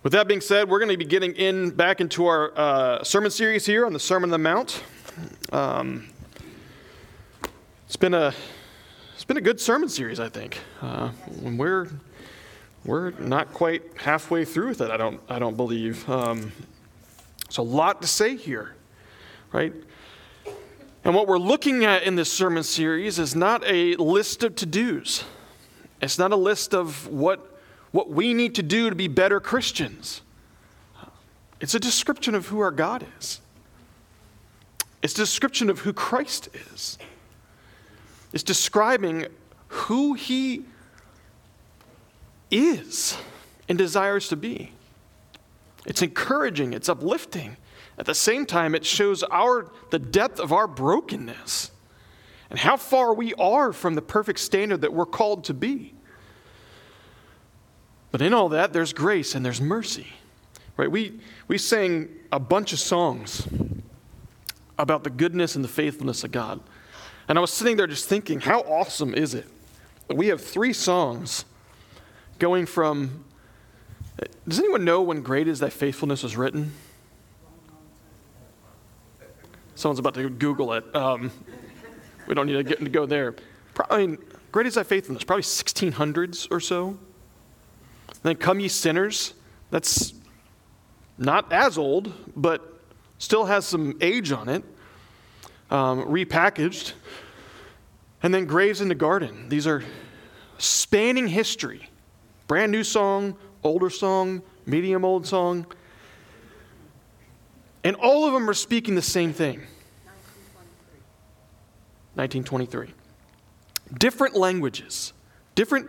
With that being said, we're going to be getting back into our sermon series here on the Sermon on the Mount. It's been a good sermon series, I think. When we're not quite halfway through with it, I don't believe. It's a lot to say here, right? And what we're looking at in this sermon series is not a list of to-dos. It's not a list of what we need to do to be better Christians. It's a description of who our God is. It's a description of who Christ is. It's describing who he is and desires to be. It's encouraging, it's uplifting. At the same time, it shows the depth of our brokenness and how far we are from the perfect standard that we're called to be. But in all that, there's grace and there's mercy, right? We sang a bunch of songs about the goodness and the faithfulness of God. And I was sitting there just thinking, how awesome is it that we have 3 songs going from, does anyone know when Great Is Thy Faithfulness was written? Someone's about to Google it. We don't need to go there. Probably, Great Is Thy Faithfulness, probably 1600s or so. Then Come Ye Sinners, that's not as old, but still has some age on it, repackaged. And then Graves in the Garden. These are spanning history. Brand new song, older song, medium old song. And all of them are speaking the same thing. 1923. Different languages, different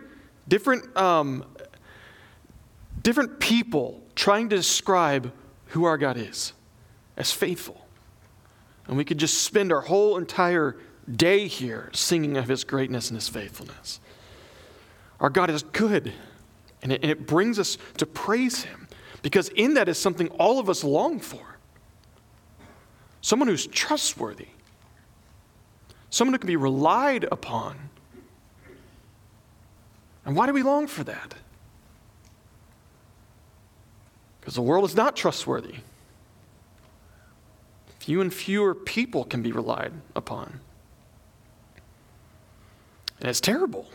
people trying to describe who our God is as faithful. And we could just spend our whole entire day here singing of his greatness and his faithfulness. Our God is good, and it brings us to praise him, because in that is something all of us long for. Someone who's trustworthy, someone who can be relied upon. And why do we long for that? Because the world is not trustworthy. Few and fewer people can be relied upon. And it's terrible.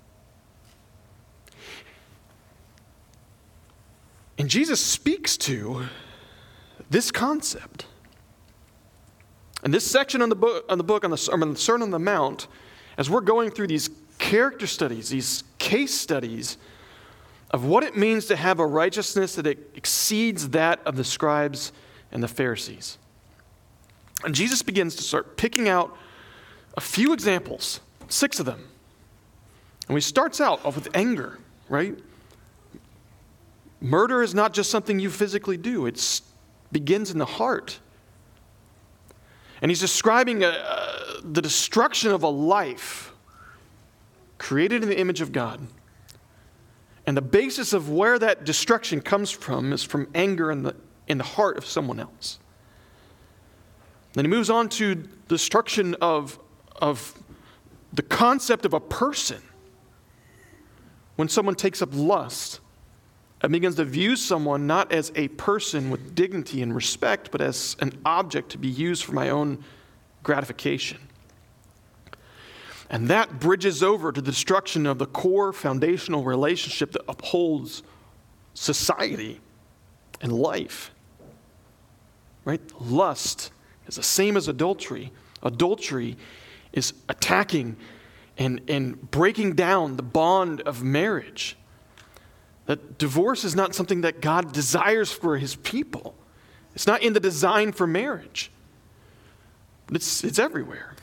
And Jesus speaks to this concept. And this section on the Sermon on the Mount, as we're going through these character studies, these case studies of what it means to have a righteousness that exceeds that of the scribes and the Pharisees. And Jesus begins to start picking out a few examples, 6 of them. And he starts out off with anger, right? Murder is not just something you physically do. It begins in the heart. And he's describing the destruction of a life created in the image of God. And the basis of where that destruction comes from is from anger in the heart of someone else. Then he moves on to destruction of the concept of a person. When someone takes up lust and begins to view someone not as a person with dignity and respect, but as an object to be used for my own gratification. And that bridges over to the destruction of the core foundational relationship that upholds society and life. Right? Lust is the same as adultery. Adultery is attacking and breaking down the bond of marriage. That divorce is not something that God desires for his people. It's not in the design for marriage. But it's everywhere.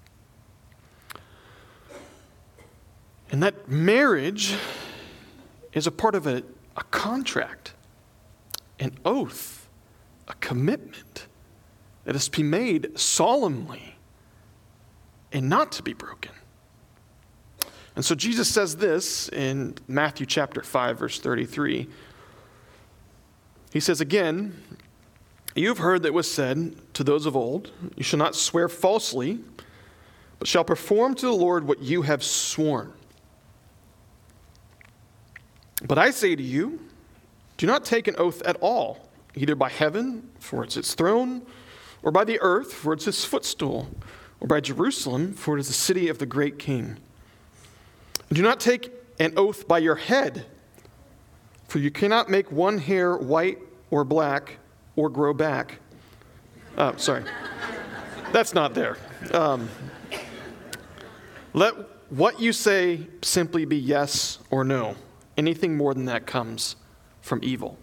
And that marriage is a part of a contract, an oath, a commitment that is to be made solemnly and not to be broken. And so Jesus says this in Matthew chapter 5, verse 33. He says again, "You have heard that it was said to those of old, 'You shall not swear falsely, but shall perform to the Lord what you have sworn.' But I say to you, Do not take an oath at all, either by heaven, for it's its throne, or by the earth, for it's its footstool, or by Jerusalem, for it is the city of the great king. Do not take an oath by your head, for you cannot make one hair white or black or grow back. Sorry. That's not there. Let what you say simply be yes or no. Anything more than that comes from evil.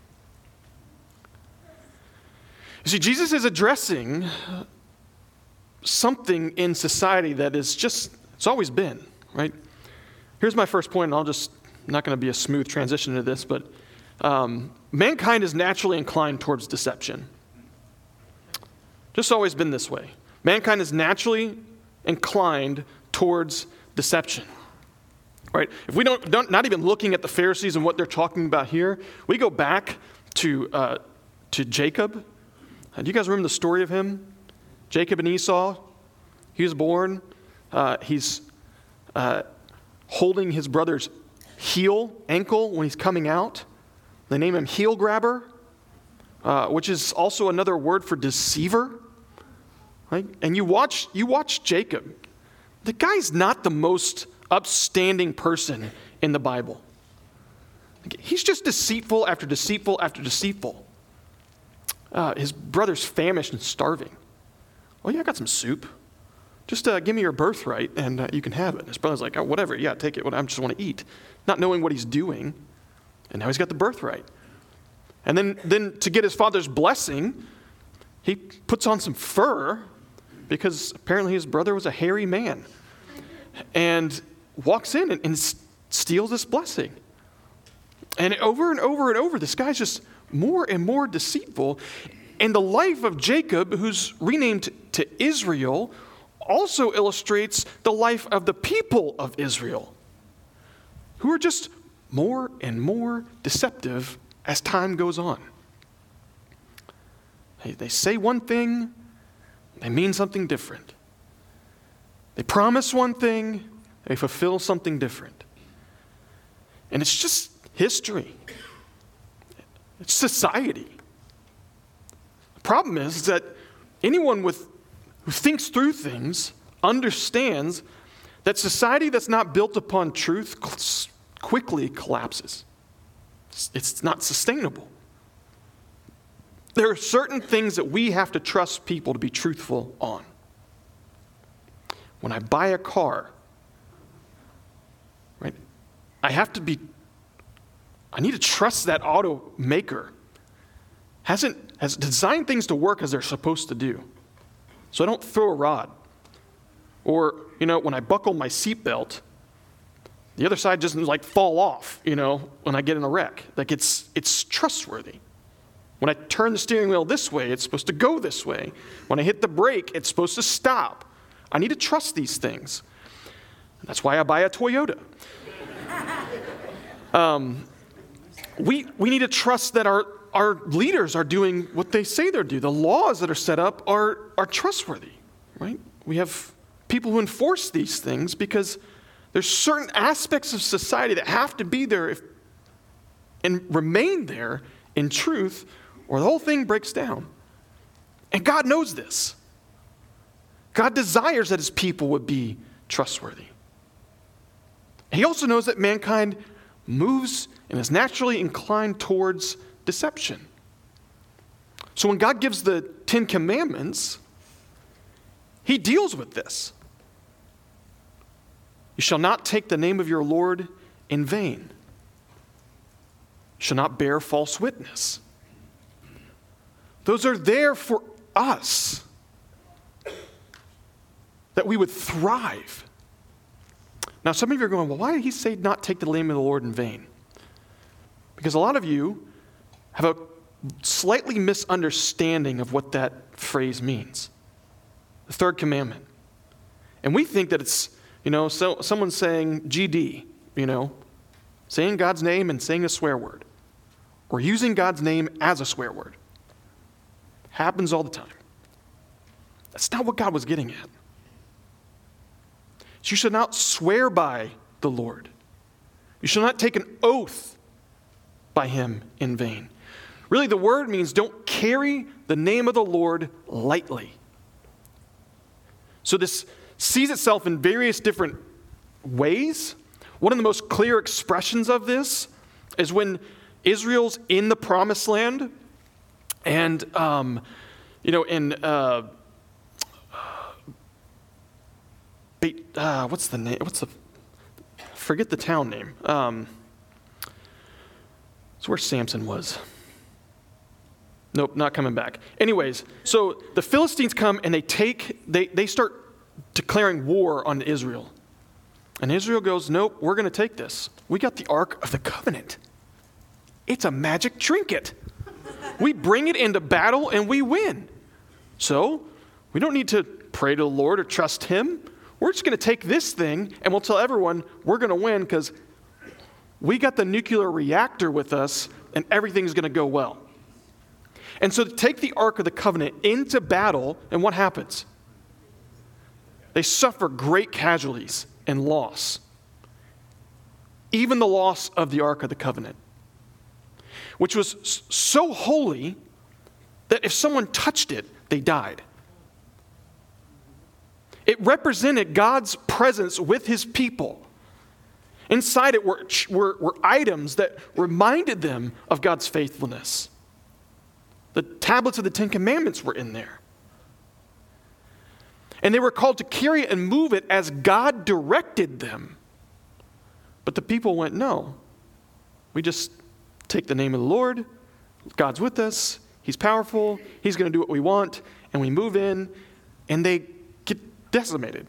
You see, Jesus is addressing something in society that is just, it's always been, right? Here's my first point, and I'm not going to be a smooth transition into this, but mankind is naturally inclined towards deception. Just always been this way. Mankind is naturally inclined towards deception. Right? If we don't not even looking at the Pharisees and what they're talking about here, we go back to Jacob. Do you guys remember the story of him? Jacob and Esau. He was born. He's holding his brother's ankle when he's coming out. They name him heel grabber, which is also another word for deceiver. Right? And you watch Jacob. The guy's not the most upstanding person in the Bible. He's just deceitful after deceitful after deceitful. His brother's famished and starving. Oh yeah, I got some soup. Just give me your birthright and you can have it. And his brother's like, oh, whatever, yeah, take it. I just want to eat. Not knowing what he's doing. And now he's got the birthright. And then to get his father's blessing, he puts on some fur because apparently his brother was a hairy man. And walks in and steals this blessing. And over and over and over, this guy's just more and more deceitful. And the life of Jacob, who's renamed to Israel, also illustrates the life of the people of Israel, who are just more and more deceptive as time goes on. They say one thing, they mean something different. They promise one thing, they fulfill something different. And it's just history. It's society. The problem is that anyone who thinks through things understands that society that's not built upon truth quickly collapses. It's not sustainable. There are certain things that we have to trust people to be truthful on. When I buy a car, right, I need to trust that automaker has designed things to work as they're supposed to do. So I don't throw a rod. Or, when I buckle my seatbelt, the other side doesn't fall off, when I get in a wreck. It's trustworthy. When I turn the steering wheel this way, it's supposed to go this way. When I hit the brake, it's supposed to stop. I need to trust these things. And that's why I buy a Toyota. We need to trust that our leaders are doing what they say they're doing. The laws that are set up are trustworthy, right? We have people who enforce these things because there's certain aspects of society that have to be there and remain there in truth, or the whole thing breaks down. And God knows this. God desires that his people would be trustworthy. He also knows that mankind moves and is naturally inclined towards deception. So when God gives the 10 Commandments, he deals with this. You shall not take the name of your Lord in vain. You shall not bear false witness. Those are there for us, that we would thrive. Now, some of you are going, well, why did he say not take the name of the Lord in vain? Because a lot of you have a slightly misunderstanding of what that phrase means. The third commandment. And we think that it's, so someone saying GD, saying God's name and saying a swear word, or using God's name as a swear word. Happens all the time. That's not what God was getting at. You shall not swear by the Lord. You shall not take an oath by him in vain. Really, the word means don't carry the name of the Lord lightly. So this sees itself in various different ways. One of the most clear expressions of this is when Israel's in the promised land, and what's the name? Forget the town name. It's where Samson was. Nope, not coming back. Anyways, so the Philistines come and they start declaring war on Israel. And Israel goes, nope, we're going to take this. We got the Ark of the Covenant. It's a magic trinket. We bring it into battle and we win. So we don't need to pray to the Lord or trust him. We're just going to take this thing and we'll tell everyone we're going to win because we got the nuclear reactor with us and everything's going to go well. And so they take the Ark of the Covenant into battle, and what happens? They suffer great casualties and loss. Even the loss of the Ark of the Covenant, which was so holy that if someone touched it, they died. It represented God's presence with his people. Inside it were items that reminded them of God's faithfulness. The tablets of the Ten Commandments were in there. And they were called to carry it and move it as God directed them. But the people went, no. We just take the name of the Lord. God's with us. He's powerful. He's going to do what we want. And we move in, and they get decimated.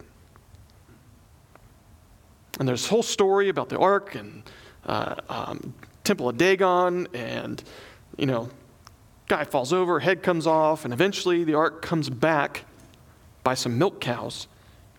And there's a whole story about the Ark and Temple of Dagon, and, guy falls over, head comes off, and eventually the Ark comes back by some milk cows.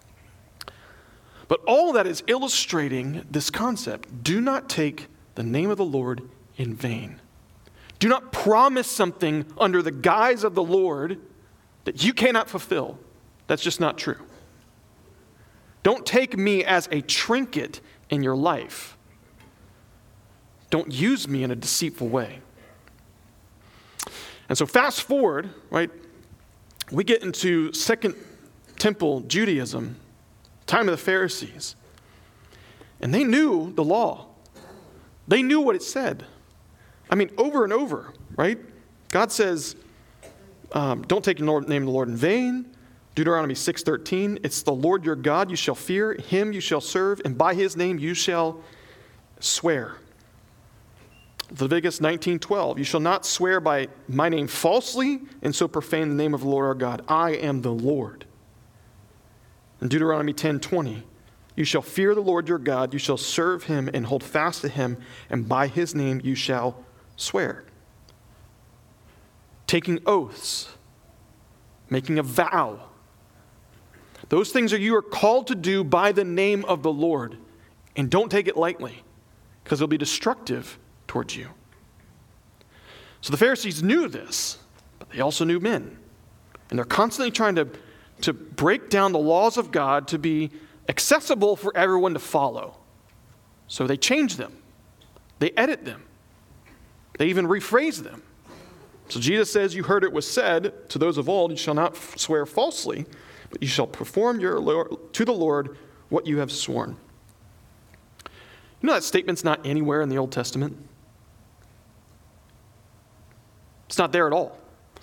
But all that is illustrating this concept. Do not take the name of the Lord in vain. Do not promise something under the guise of the Lord that you cannot fulfill. That's just not true. Don't take me as a trinket in your life. Don't use me in a deceitful way. And so fast forward, right, we get into Second Temple Judaism, time of the Pharisees. And they knew the law. They knew what it said. I mean, over and over, right? God says, don't take the name of the Lord in vain. Deuteronomy 6:13, it's the Lord your God, you shall fear, him you shall serve, and by his name you shall swear. Leviticus 19:12, you shall not swear by my name falsely and so profane the name of the Lord our God. I am the Lord. In Deuteronomy 10:20, you shall fear the Lord your God, you shall serve him and hold fast to him, and by his name you shall swear. Taking oaths, making a vow. Those things you are called to do by the name of the Lord. And don't take it lightly, because it'll be destructive towards you. So the Pharisees knew this, but they also knew men. And they're constantly trying to break down the laws of God to be accessible for everyone to follow. So they change them. They edit them. They even rephrase them. So Jesus says, you heard it was said to those of old, you shall not swear falsely, but you shall perform to the Lord what you have sworn. You know that statement's not anywhere in the Old Testament? It's not there at all.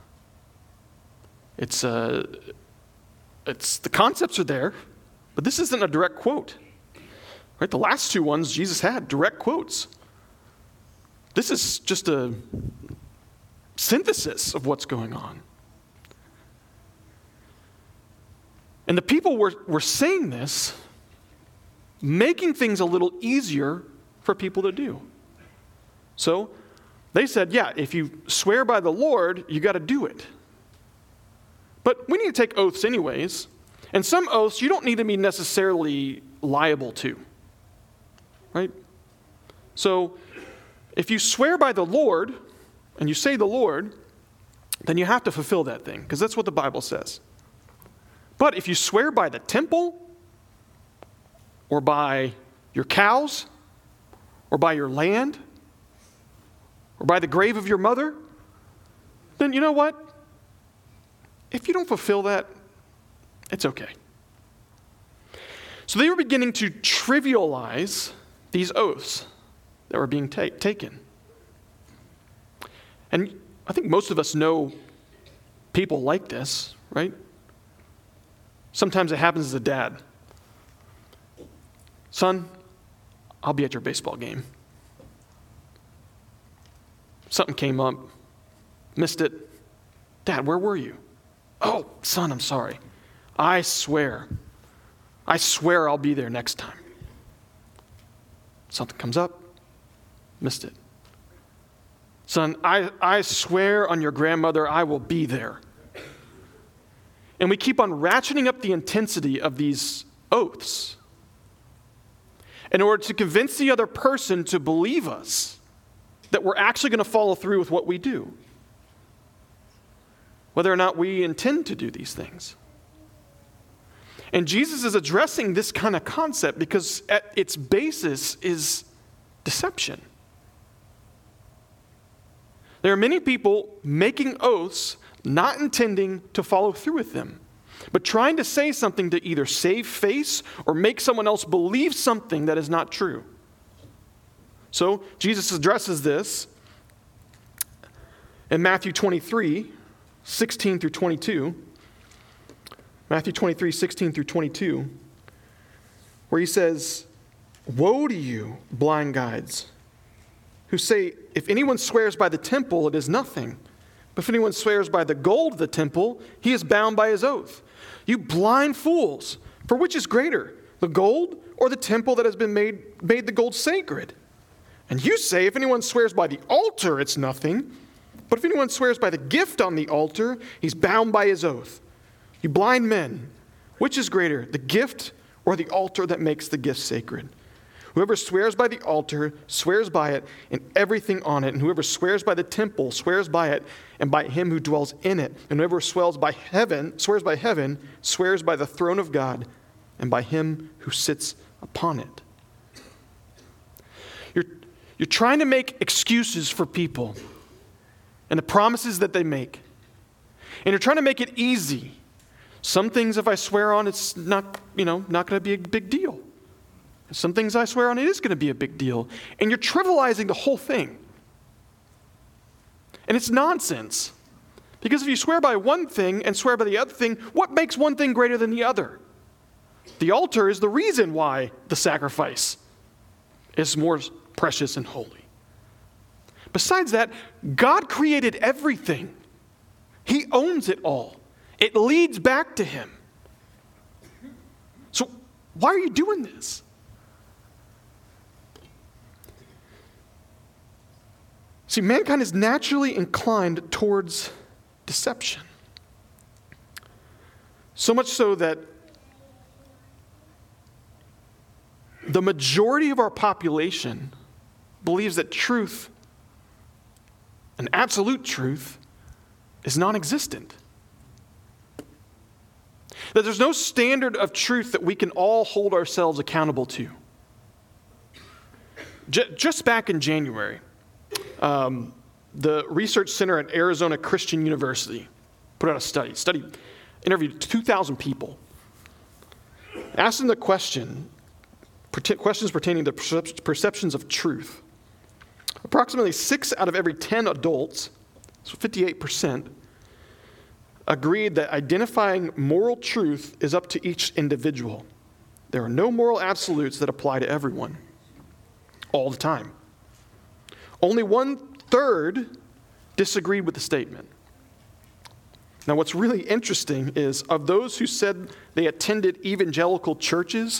It's the concepts are there, but this isn't a direct quote. Right? The last two ones Jesus had direct quotes. This is just a synthesis of what's going on. And the people were saying this, making things a little easier for people to do. So they said, yeah, if you swear by the Lord, you got to do it. But we need to take oaths anyways. And some oaths you don't need to be necessarily liable to. Right? So if you swear by the Lord, and you say the Lord, then you have to fulfill that thing, because that's what the Bible says. But if you swear by the temple, or by your cows, or by your land, or by the grave of your mother, then you know what? If you don't fulfill that, it's okay. So they were beginning to trivialize these oaths that were being taken. And I think most of us know people like this, right? Sometimes it happens as a dad. Son, I'll be at your baseball game. Something came up, missed it. Dad, where were you? Oh, son, I'm sorry. I swear I'll be there next time. Something comes up, missed it. Son, I swear on your grandmother I will be there. And we keep on ratcheting up the intensity of these oaths in order to convince the other person to believe us that we're actually going to follow through with what we do, whether or not we intend to do these things. And Jesus is addressing this kind of concept because at its basis is deception. There are many people making oaths, not intending to follow through with them, but trying to say something to either save face or make someone else believe something that is not true. So Jesus addresses this in Matthew 23, 16 through 22. Matthew 23, 16 through 22, where he says, "Woe to you, blind guides, who say, if anyone swears by the temple, it is nothing. But if anyone swears by the gold of the temple, he is bound by his oath. You blind fools, for which is greater, the gold or the temple that has been made the gold sacred? And you say, if anyone swears by the altar, it's nothing. But if anyone swears by the gift on the altar, he's bound by his oath. You blind men, which is greater, the gift or the altar that makes the gift sacred? Whoever swears by the altar swears by it and everything on it. And whoever swears by the temple swears by it and by him who dwells in it. And whoever swears by heaven swears by the throne of God and by him who sits upon it." You're trying to make excuses for people and the promises that they make. And you're trying to make it easy. Some things, if I swear on, it's not going to be a big deal. Some things I swear on, it is going to be a big deal. And you're trivializing the whole thing. And it's nonsense. Because if you swear by one thing and swear by the other thing, what makes one thing greater than the other? The altar is the reason why the sacrifice is more precious and holy. Besides that, God created everything. He owns it all. It leads back to him. So why are you doing this? See, mankind is naturally inclined towards deception. So much so that the majority of our population believes that truth, an absolute truth, is non-existent. That there's no standard of truth that we can all hold ourselves accountable to. Just back in January, the Research Center at Arizona Christian University put out a study, interviewed 2,000 people, asked them the questions pertaining to perceptions of truth. Approximately 6 out of every 10 adults, so 58%, agreed that identifying moral truth is up to each individual. There are no moral absolutes that apply to everyone all the time. Only 1/3 disagreed with the statement. Now, what's really interesting is of those who said they attended evangelical churches,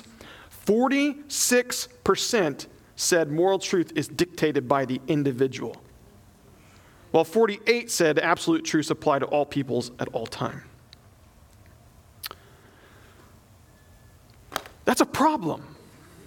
46% said moral truth is dictated by the individual, while 48% said absolute truths apply to all peoples at all time. That's a problem.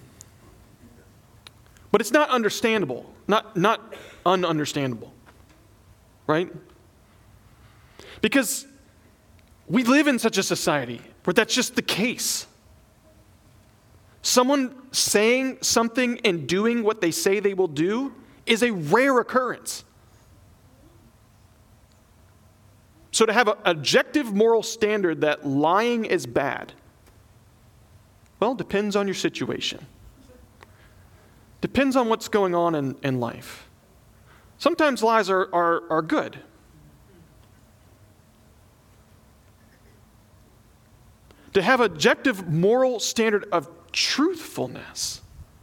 But it's not understandable, not ununderstandable, right? Because we live in such a society where that's just the case. Someone saying something and doing what they say they will do is a rare occurrence. So to have an objective moral standard that lying is bad, well, depends on your situation. Depends on what's going on in life. Sometimes lies are good. To have an objective moral standard of truthfulness,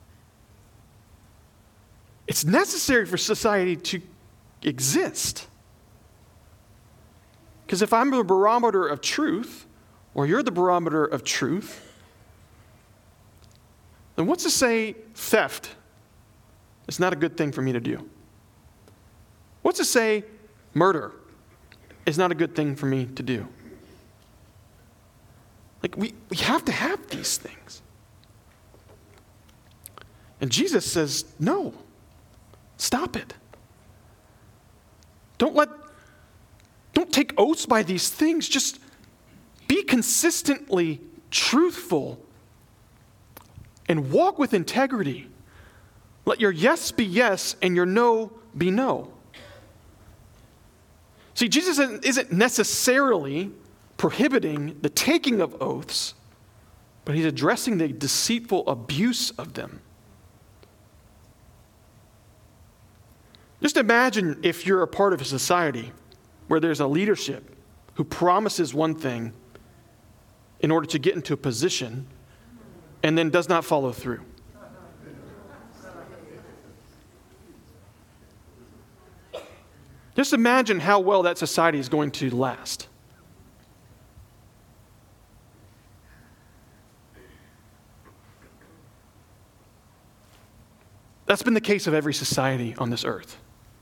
it's necessary for society to exist. Because if I'm the barometer of truth, or you're the barometer of truth, then what's to say theft is not a good thing for me to do? What's to say murder is not a good thing for me to do? Like, we have to have these things. And Jesus says, no, stop it. Don't take oaths by these things. Just be consistently truthful and walk with integrity. Let your yes be yes and your no be no. See, Jesus isn't necessarily prohibiting the taking of oaths, but he's addressing the deceitful abuse of them. Just imagine if you're a part of a society where there's a leadership who promises one thing in order to get into a position and then does not follow through. Just imagine how well that society is going to last. That's been the case of every society on this earth.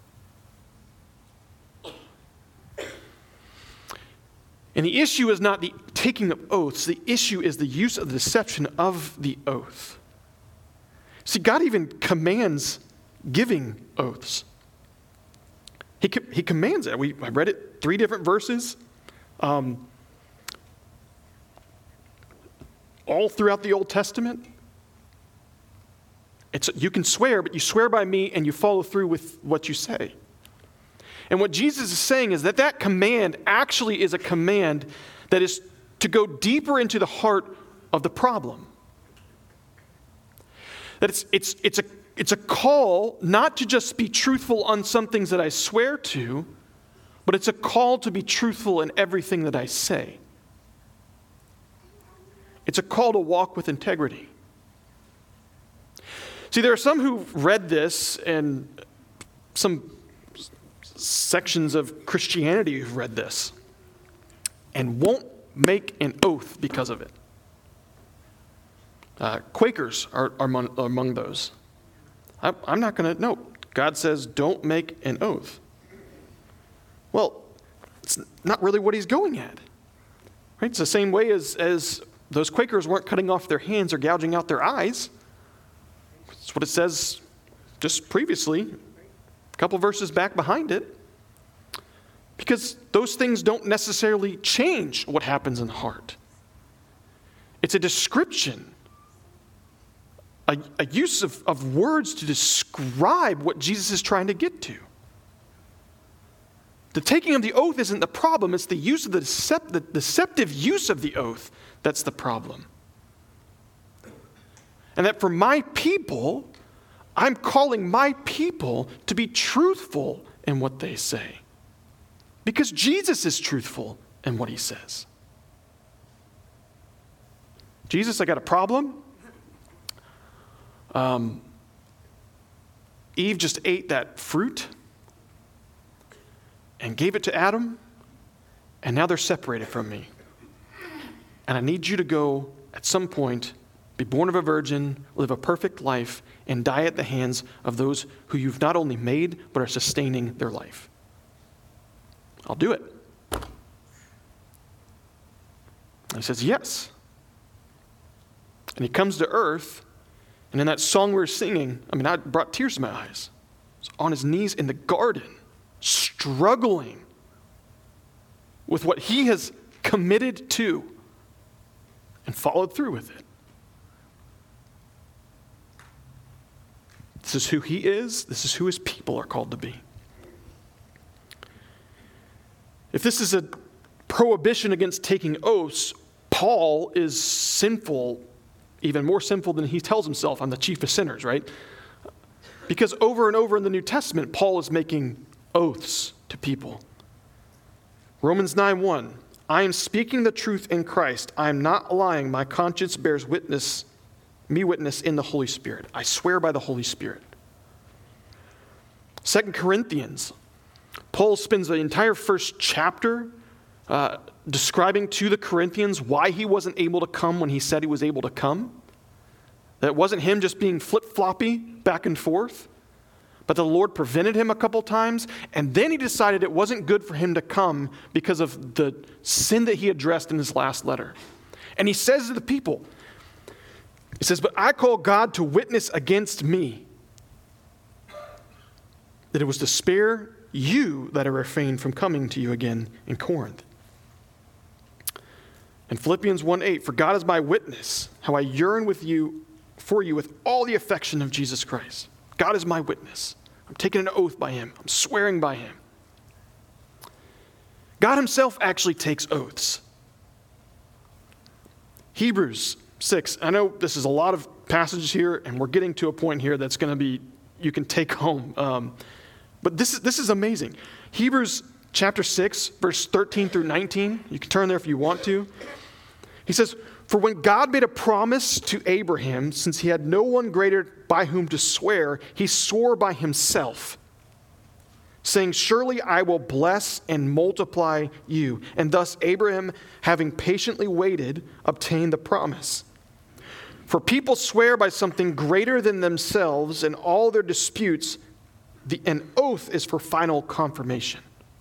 And the issue is not the taking of oaths. The issue is the use of the deception of the oath. See, God even commands giving oaths. He commands it. I read it 3 different verses. All throughout the Old Testament. You can swear, but you swear by me and you follow through with what you say. And what Jesus is saying is that command actually is a command that is to go deeper into the heart of the problem. That it's a call not to just be truthful on some things that I swear to, but it's a call to be truthful in everything that I say. It's a call to walk with integrity. See, there are some who've read this, and some sections of Christianity who've read this, and won't make an oath because of it. Quakers are among those. I'm not going to, no. God says, don't make an oath. Well, it's not really what he's going at. Right? It's the same way as those Quakers weren't cutting off their hands or gouging out their eyes. That's what it says just previously, a couple verses back behind it. Because those things don't necessarily change what happens in the heart. It's a description, a use of words to describe what Jesus is trying to get to. The taking of the oath isn't the problem. It's the use of the deceptive use of the oath that's the problem. And that for my people, I'm calling my people to be truthful in what they say. Because Jesus is truthful in what he says. Jesus, I got a problem. Eve just ate that fruit and gave it to Adam, and now they're separated from me. And I need you to go at some point, be born of a virgin, live a perfect life, and die at the hands of those who you've not only made, but are sustaining their life. I'll do it. And he says, yes. And he comes to earth, and in that song we were singing, I brought tears to my eyes. He was on his knees in the garden, struggling with what he has committed to and followed through with it. This is who he is. This is who his people are called to be. If this is prohibition against taking oaths, Paul is sinful, even more sinful than he tells himself. I'm the chief of sinners, right? Because over and over in the New Testament, Paul is making oaths to people. Romans 9:1, I am speaking the truth in Christ. I am not lying. My conscience bears witness in the Holy Spirit. I swear by the Holy Spirit. 2 Corinthians, Paul spends the entire first chapter describing to the Corinthians why he wasn't able to come when he said he was able to come. That it wasn't him just being flip-floppy back and forth, but the Lord prevented him a couple times, and then he decided it wasn't good for him to come because of the sin that he addressed in his last letter. And he says to the people, he says, but I call God to witness against me that it was to spare you that I refrained from coming to you again in Corinth. In Philippians 1:8, for God is my witness, how I yearn for you with all the affection of Jesus Christ. God is my witness. I'm taking an oath by him. I'm swearing by him. God himself actually takes oaths. Hebrews 6. I know this is a lot of passages here, and we're getting to a point here that's going to be, you can take home. But this is amazing. Hebrews chapter 6, verse 13 through 19. You can turn there if you want to. He says, for when God made a promise to Abraham, since he had no one greater by whom to swear, he swore by himself, saying, surely I will bless and multiply you. And thus Abraham, having patiently waited, obtained the promise. For people swear by something greater than themselves, and all their disputes, an oath is for final confirmation.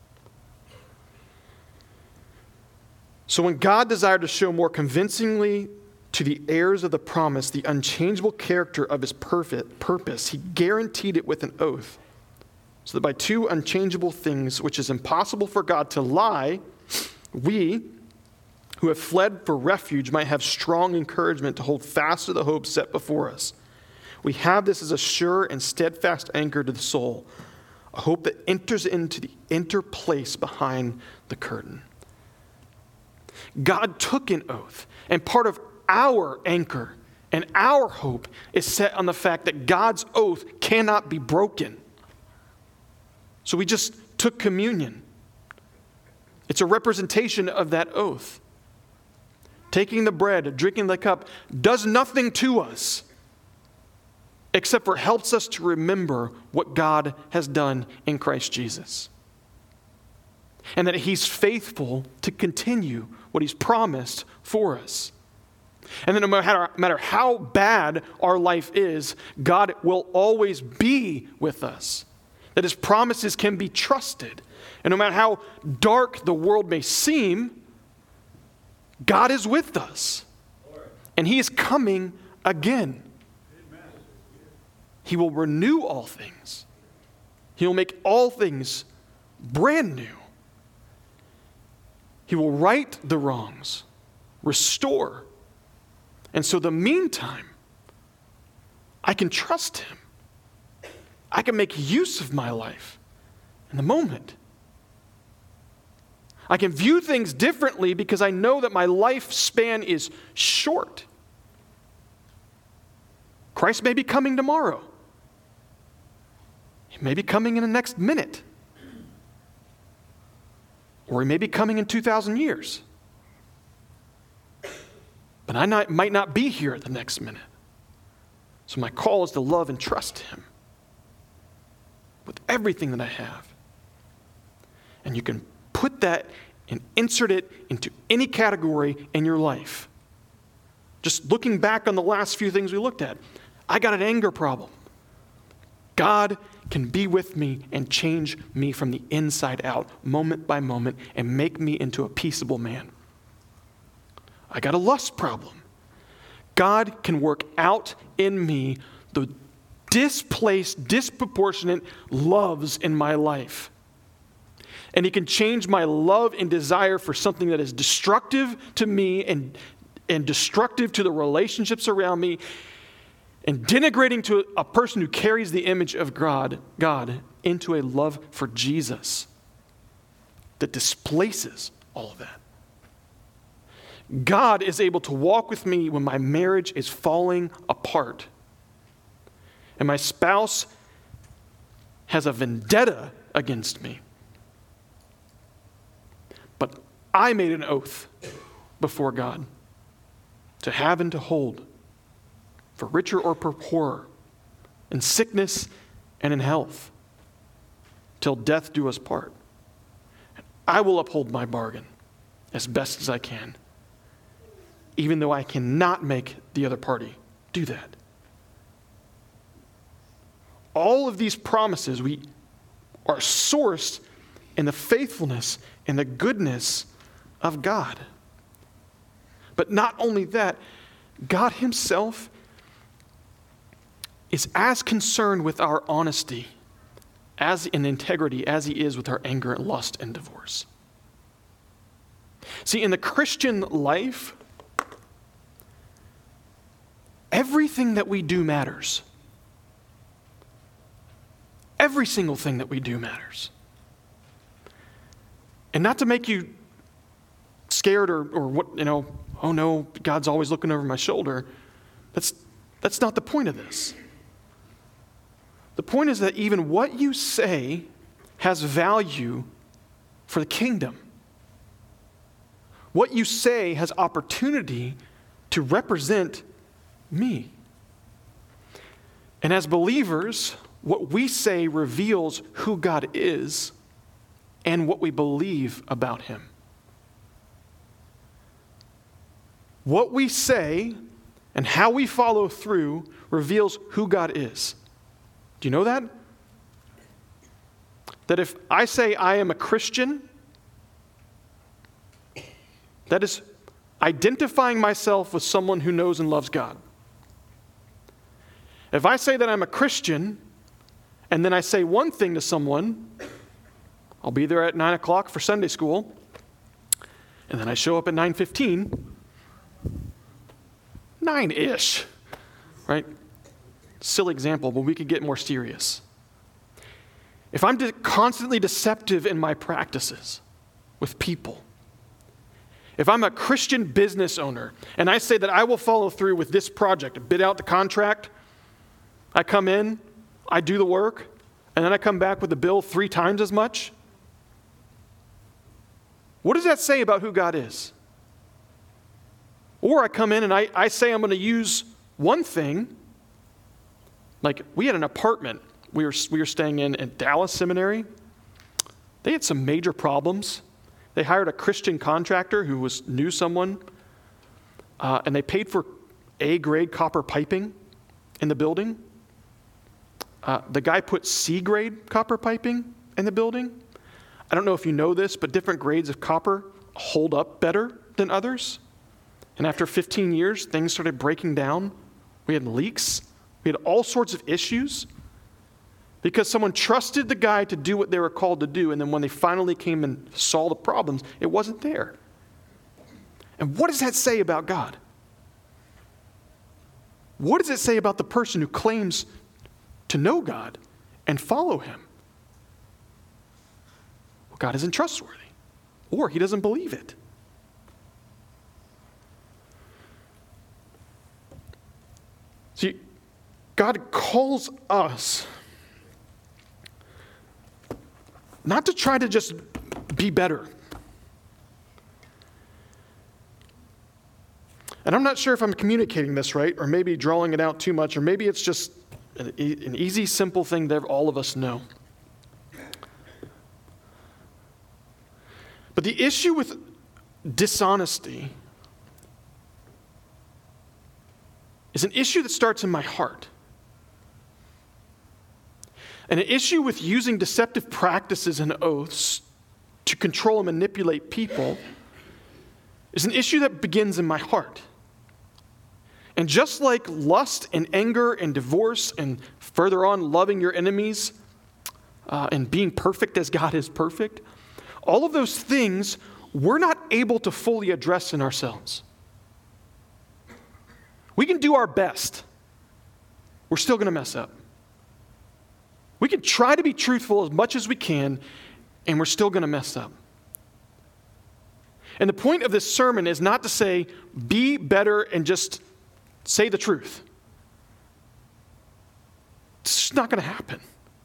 So when God desired to show more convincingly to the heirs of the promise the unchangeable character of his perfect purpose, he guaranteed it with an oath, so that by two unchangeable things, which is impossible for God to lie, we who have fled for refuge might have strong encouragement to hold fast to the hope set before us. We have this as a sure and steadfast anchor to the soul, a hope that enters into the inner place behind the curtain. God took an oath, and part of our anchor and our hope is set on the fact that God's oath cannot be broken. So we just took communion. It's a representation of that oath. Taking the bread, drinking the cup, does nothing to us except for helps us to remember what God has done in Christ Jesus. And that he's faithful to continue what he's promised for us. And that no matter how bad our life is, God will always be with us. That his promises can be trusted. And no matter how dark the world may seem, God is with us. And he is coming again. He will renew all things. He will make all things brand new. He will right the wrongs, restore. And so the meantime, I can trust him. I can make use of my life in the moment. I can view things differently because I know that my lifespan is short. Christ may be coming tomorrow. He may be coming in the next minute. Or he may be coming in 2,000 years. But I might not be here at the next minute. So my call is to love and trust him with everything that I have. And you can put that and insert it into any category in your life. Just looking back on the last few things we looked at, I got an anger problem. God can be with me and change me from the inside out, moment by moment, and make me into a peaceable man. I got a lust problem. God can work out in me the displaced, disproportionate loves in my life. And he can change my love and desire for something that is destructive to me and destructive to the relationships around me and denigrating to a person who carries the image of God into a love for Jesus that displaces all of that. God is able to walk with me when my marriage is falling apart. And my spouse has a vendetta against me. But I made an oath before God to have and to hold, for richer or for poorer, in sickness and in health, till death do us part. And I will uphold my bargain as best as I can, even though I cannot make the other party do that. All of these promises are sourced in the faithfulness and the goodness of God. But not only that, God himself is as concerned with our honesty and integrity as he is with our anger and lust and divorce. See, in the Christian life, everything that we do matters. Every single thing that we do matters. And not to make you scared or what, oh no, God's always looking over my shoulder. That's not the point of this. The point is that even what you say has value for the kingdom. What you say has opportunity to represent me. And as believers, what we say reveals who God is and what we believe about him. What we say and how we follow through reveals who God is. Do you know that? That if I say I am a Christian, that is identifying myself with someone who knows and loves God. If I say that I'm a Christian, and then I say one thing to someone, I'll be there at 9 o'clock for Sunday school, and then I show up at 9:15, 9-ish, right? Silly example, but we could get more serious. If I'm constantly deceptive in my practices with people, if I'm a Christian business owner and I say that I will follow through with this project, bid out the contract, I come in, I do the work, and then I come back with the bill 3 times as much, what does that say about who God is? Or I come in and I say I'm going to use one thing. Like, we had an apartment we were staying in at Dallas Seminary. They had some major problems. They hired a Christian contractor who knew someone, and they paid for A-grade copper piping in the building. The guy put C-grade copper piping in the building. I don't know if you know this, but different grades of copper hold up better than others. And after 15 years, things started breaking down. We had leaks. We had all sorts of issues because someone trusted the guy to do what they were called to do, and then when they finally came and saw the problems, it wasn't there. And what does that say about God? What does it say about the person who claims to know God and follow him? Well, God isn't trustworthy, or he doesn't believe it. See, God calls us not to try to just be better. And I'm not sure if I'm communicating this right, or maybe drawing it out too much, or maybe it's just an easy, simple thing that all of us know. But the issue with dishonesty is an issue that starts in my heart. And an issue with using deceptive practices and oaths to control and manipulate people is an issue that begins in my heart. And just like lust and anger and divorce and further on loving your enemies and being perfect as God is perfect, all of those things we're not able to fully address in ourselves. We can do our best. We're still going to mess up. We can try to be truthful as much as we can, and we're still going to mess up. And the point of this sermon is not to say, be better and just say the truth. It's just not going to happen.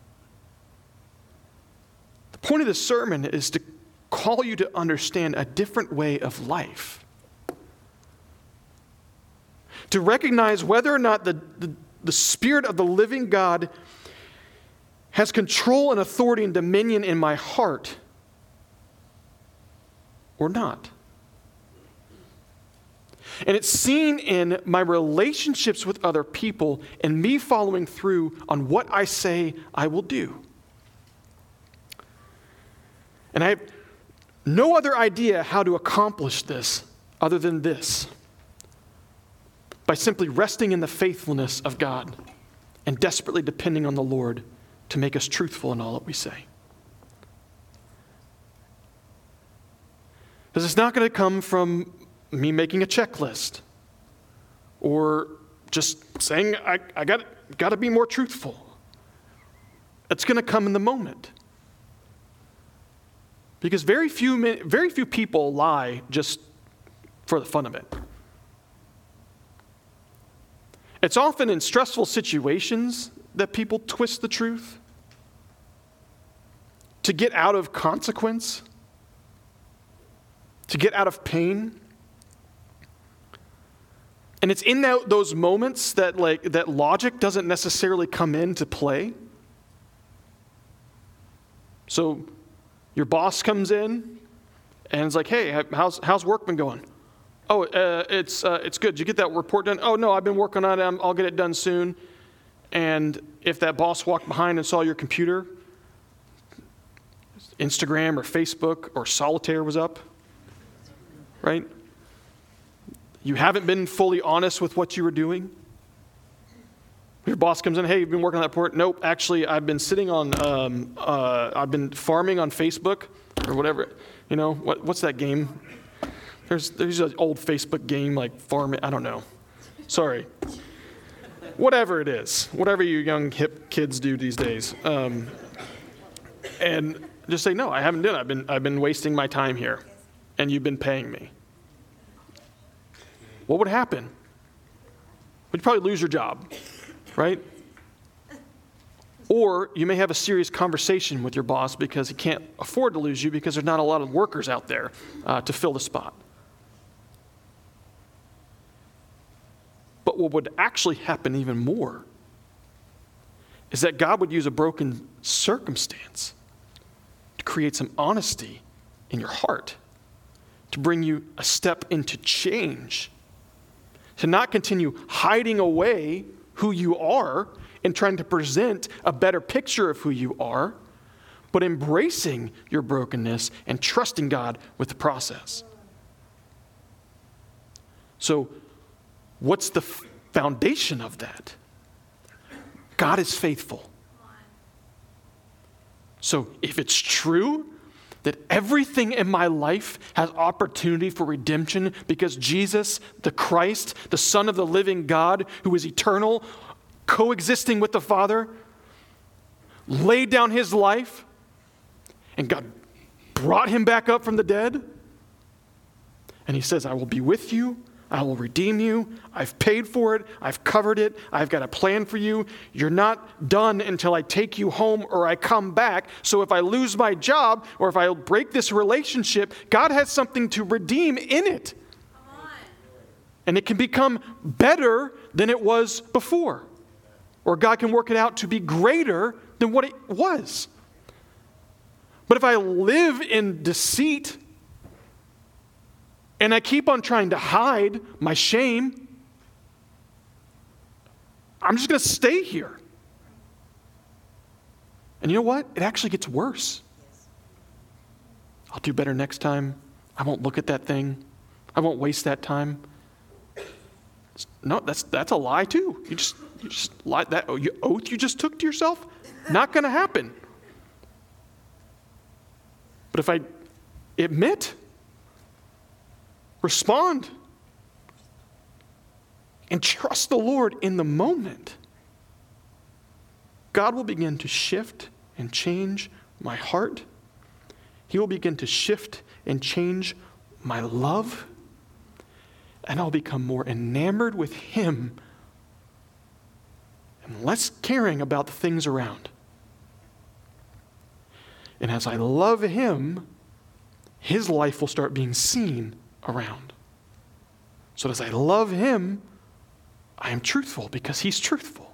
The point of this sermon is to call you to understand a different way of life. To recognize whether or not the Spirit of the living God has control and authority and dominion in my heart or not. And it's seen in my relationships with other people and me following through on what I say I will do. And I have no other idea how to accomplish this other than this. By simply resting in the faithfulness of God and desperately depending on the Lord to make us truthful in all that we say. Because it's not going to come from me making a checklist or just saying, I got to be more truthful. It's going to come in the moment. Because very few people lie just for the fun of it. It's often in stressful situations that people twist the truth to get out of consequence, to get out of pain. And it's in those moments that logic doesn't necessarily come into play. So your boss comes in and is like, hey, how's work been going? Oh, it's good. Did you get that report done? Oh, no, I've been working on it. I'll get it done soon. And if that boss walked behind and saw your computer, Instagram or Facebook or Solitaire was up, right? You haven't been fully honest with what you were doing. Your boss comes in, hey, you've been working on that report? Nope, actually, I've been sitting on, I've been farming on Facebook or whatever. You know, what's that game? There's an old Facebook game like farming, I don't know. Sorry. Whatever it is, whatever you young hip kids do these days. And just say, no, I haven't done it. I've been wasting my time here, and you've been paying me. What would happen? You'd probably lose your job, right? Or you may have a serious conversation with your boss because he can't afford to lose you because there's not a lot of workers out there to fill the spot. But what would actually happen even more is that God would use a broken circumstance to create some honesty in your heart, to bring you a step into change, to not continue hiding away who you are and trying to present a better picture of who you are, but embracing your brokenness and trusting God with the process. So, what's the foundation of that? God is faithful. So if it's true that everything in my life has opportunity for redemption because Jesus, the Christ, the Son of the living God, who is eternal, coexisting with the Father, laid down his life, and God brought him back up from the dead, and he says, I will be with you, I will redeem you. I've paid for it. I've covered it. I've got a plan for you. You're not done until I take you home or I come back. So if I lose my job or if I break this relationship, God has something to redeem in it. And it can become better than it was before. Or God can work it out to be greater than what it was. But if I live in deceit, and I keep on trying to hide my shame, I'm just going to stay here. And you know what? It actually gets worse. I'll do better next time. I won't look at that thing. I won't waste that time. No, that's a lie too. You just lied. That oath you just took to yourself, not going to happen. But if I admit, respond, and trust the Lord in the moment, God will begin to shift and change my heart. He will begin to shift and change my love, and I'll become more enamored with him and less caring about the things around. And as I love him, his life will start being seen around. So as I love him, I am truthful because he's truthful.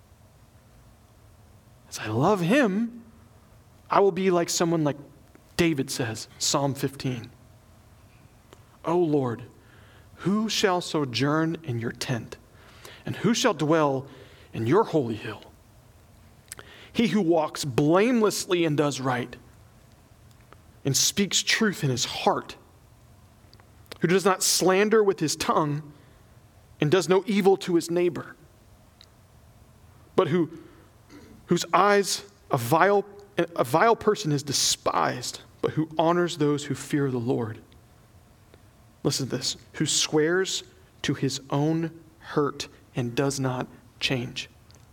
As I love him, I will be like someone like David says, Psalm 15. O Lord, who shall sojourn in your tent? And who shall dwell in your holy hill? He who walks blamelessly and does right, and speaks truth in his heart, who does not slander with his tongue, and does no evil to his neighbor, but whose eyes a vile person is despised, but who honors those who fear the Lord. Listen to this. Who swears to his own hurt and does not change,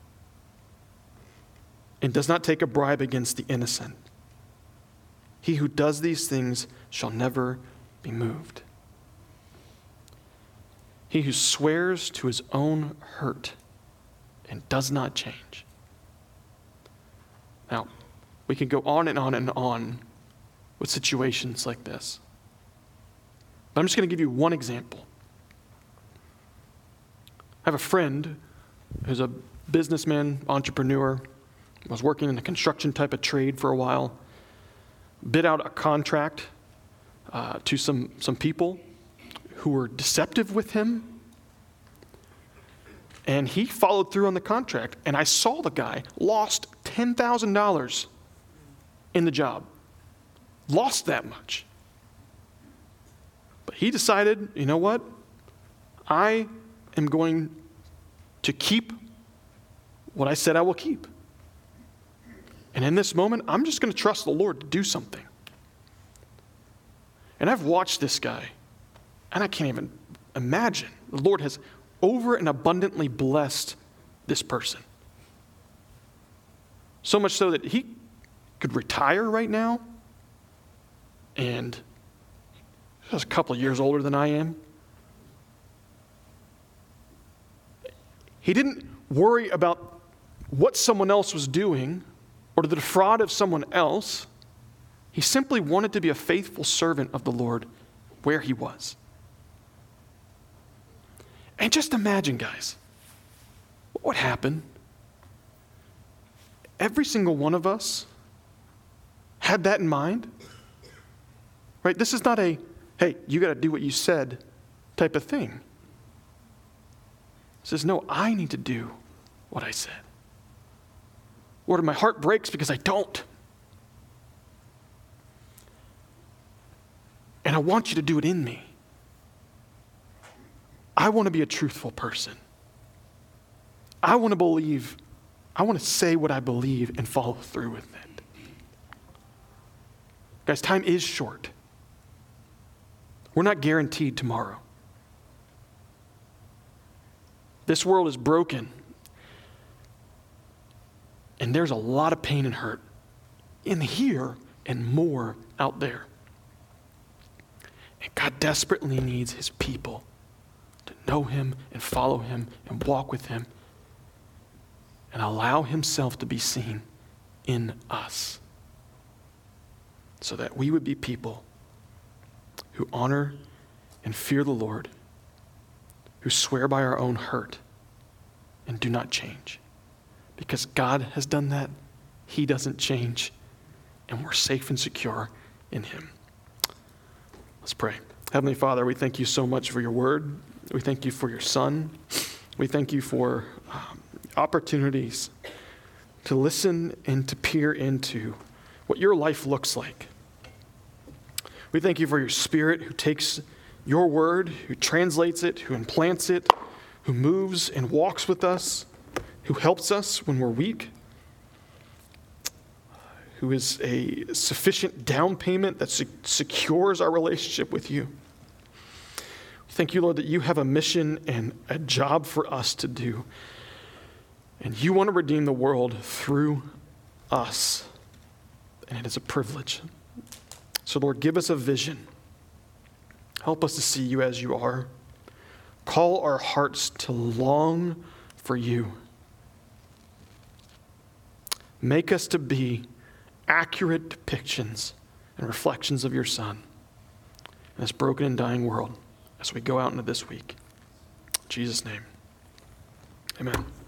and does not take a bribe against the innocent. He who does these things shall never be moved. He who swears to his own hurt and does not change. Now, we can go on and on and on with situations like this. But I'm just going to give you one example. I have a friend who's a businessman, entrepreneur, was working in a construction type of trade for a while, bid out a contract to some people who were deceptive with him, and he followed through on the contract, and I saw the guy lost $10,000 in the job. Lost that much. But he decided, you know what? I am going to keep what I said I will keep. And in this moment, I'm just going to trust the Lord to do something. And I've watched this guy, and I can't even imagine. The Lord has over and abundantly blessed this person. So much so that he could retire right now, and he's a couple of years older than I am. He didn't worry about what someone else was doing or the defraud of someone else. He simply wanted to be a faithful servant of the Lord where he was. And just imagine, guys, what would happen? Every single one of us had that in mind, right? This is not a, hey, you got to do what you said type of thing. It says, no, I need to do what I said. Lord, my heart breaks because I don't. And I want you to do it in me. I want to be a truthful person. I want to believe, I want to say what I believe and follow through with it. Guys, time is short. We're not guaranteed tomorrow. This world is broken. And there's a lot of pain and hurt in here and more out there. And God desperately needs his people to know him and follow him and walk with him and allow himself to be seen in us so that we would be people who honor and fear the Lord, who swear by our own hurt and do not change. Because God has done that, he doesn't change, and we're safe and secure in him. Let's pray. Heavenly Father, we thank you so much for your word. We thank you for your Son. We thank you for opportunities to listen and to peer into what your life looks like. We thank you for your Spirit who takes your word, who translates it, who implants it, who moves and walks with us, who helps us when we're weak, who is a sufficient down payment that secures our relationship with you. Thank you, Lord, that you have a mission and a job for us to do. And you want to redeem the world through us. And it is a privilege. So, Lord, give us a vision Help us to see you as you are. Call our hearts to long for you. Make us to be accurate depictions and reflections of your Son in this broken and dying world as we go out into this week. In Jesus' name, amen.